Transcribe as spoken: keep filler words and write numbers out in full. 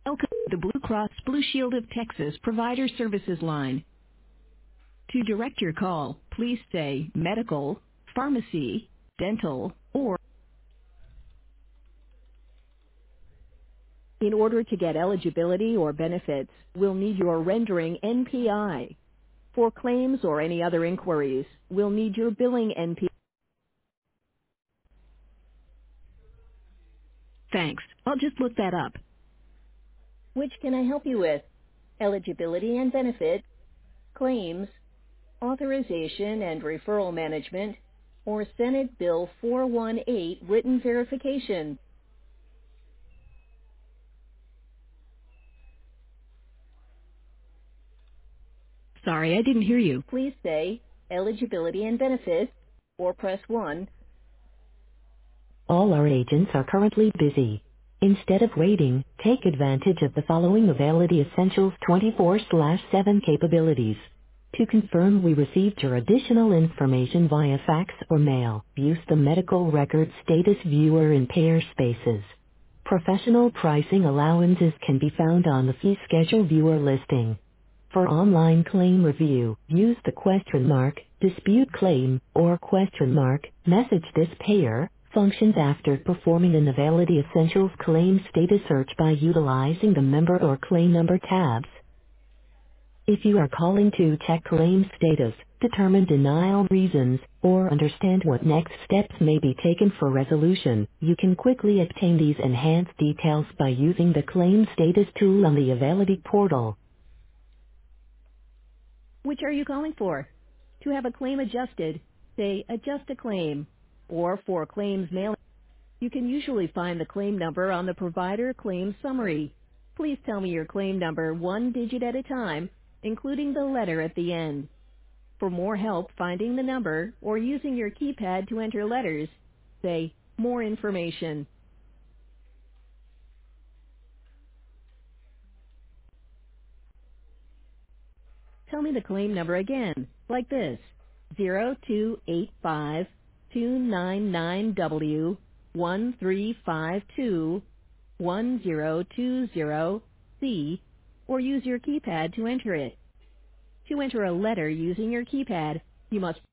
Welcome to the Blue Cross Blue Shield of Texas Provider Services line. To direct your call, please say medical, pharmacy, dental, or in order to get eligibility or benefits, we'll need your rendering N P I. For claims or any other inquiries, we'll need your billing N P I. Thanks. I'll just look that up. Which can I help you with? Eligibility and benefit, claims, authorization and referral management, or Senate Bill four one eight written verification. Sorry, I didn't hear you. Please say eligibility and benefits, or press one. All our agents are currently busy. Instead of waiting, take advantage of the following Availity Essentials twenty-four seven capabilities. To confirm we received your additional information via fax or mail, use the Medical Record Status Viewer in pair spaces. Professional pricing allowances can be found on the Fee Schedule Viewer listing. For online claim review, use the question mark, dispute claim, or question mark, message this payer, functions after performing an Availity Essentials claim status search by utilizing the member or claim number tabs. If you are calling to check claim status, determine denial reasons, or understand what next steps may be taken for resolution, you can quickly obtain these enhanced details by using the Claim Status tool on the Availity portal. Which are you calling for? To have a claim adjusted, say adjust a claim. Or for claims mailing, you can usually find the claim number on the provider claim summary. Please tell me your claim number one digit at a time, including the letter at the end. For more help finding the number or using your keypad to enter letters, say more information. Tell me the claim number again, like this: zero two eight five two nine nine W one three five two one zero two zero C, or use your keypad to enter it. To enter a letter using your keypad, you must